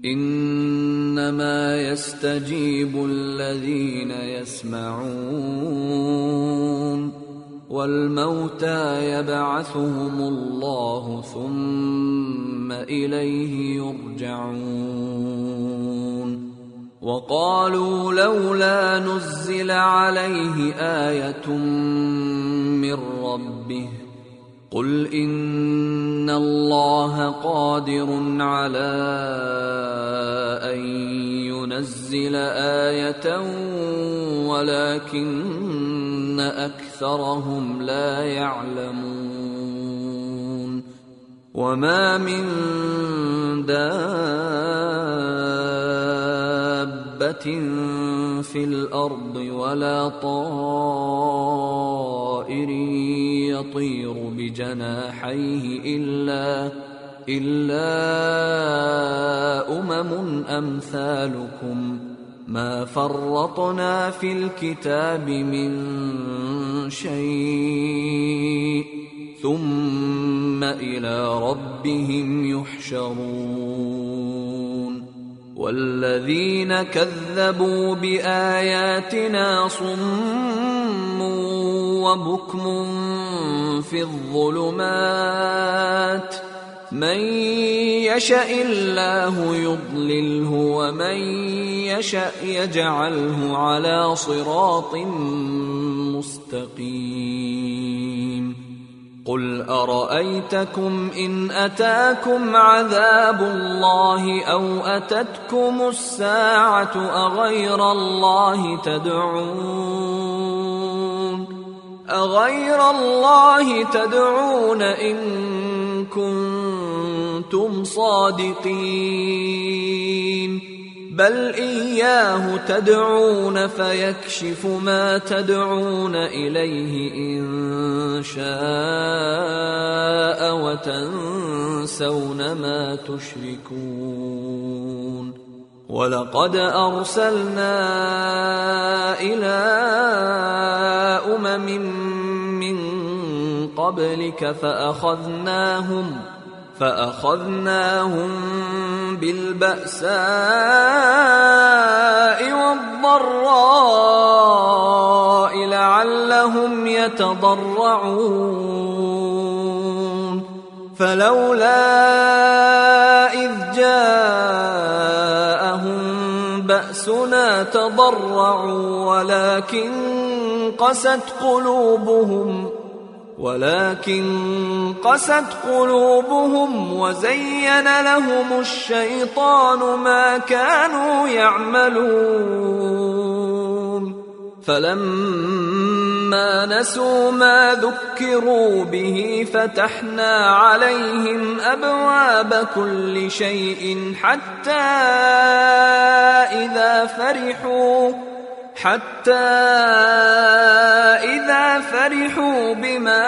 إنما يستجيب الذين يسمعون والموتى يبعثهم الله ثم إليه يرجعون وقالوا لولا نزل عليه آية من ربه قل إن الله قادر على أن ينزل آية ولكن أكثرهم لا يعلمون وما من دابة في الأرض ولا طائر يطير بجناحيه إلا أمم أمثالكم ما فرطنا في الكتاب من شيء ثم إلى ربهم يحشرون والذين كذبوا بآياتنا صم وبكم في الظلمات من يشاء الله يضلله ومن يشاء يجعله على صراط مستقيم قل أرأيتكم إن أتاكم عذاب الله أو أتتكم الساعة أغير الله تدعون إن كنتم صادقين بل إياه تدعون فيكشف ما تدعون إليه إن شاء وتنسون ما تشركون ولقد أرسلنا إلى أمم من قبلك فأخذناهم بالبأساء والضراء لعلهم يتضرعون فلولا إذ جاءهم بأسنا تضرعوا ولكن قست قلوبهم وزين لهم الشيطان ما كانوا يعملون فلما نسوا ما ذكروا به فتحنا عليهم أبواب كل شيء حتى إذا فرحوا بما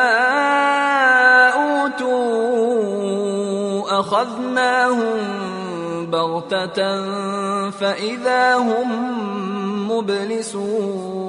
أوتوا أخذناهم بغتة فإذا هم مبلسون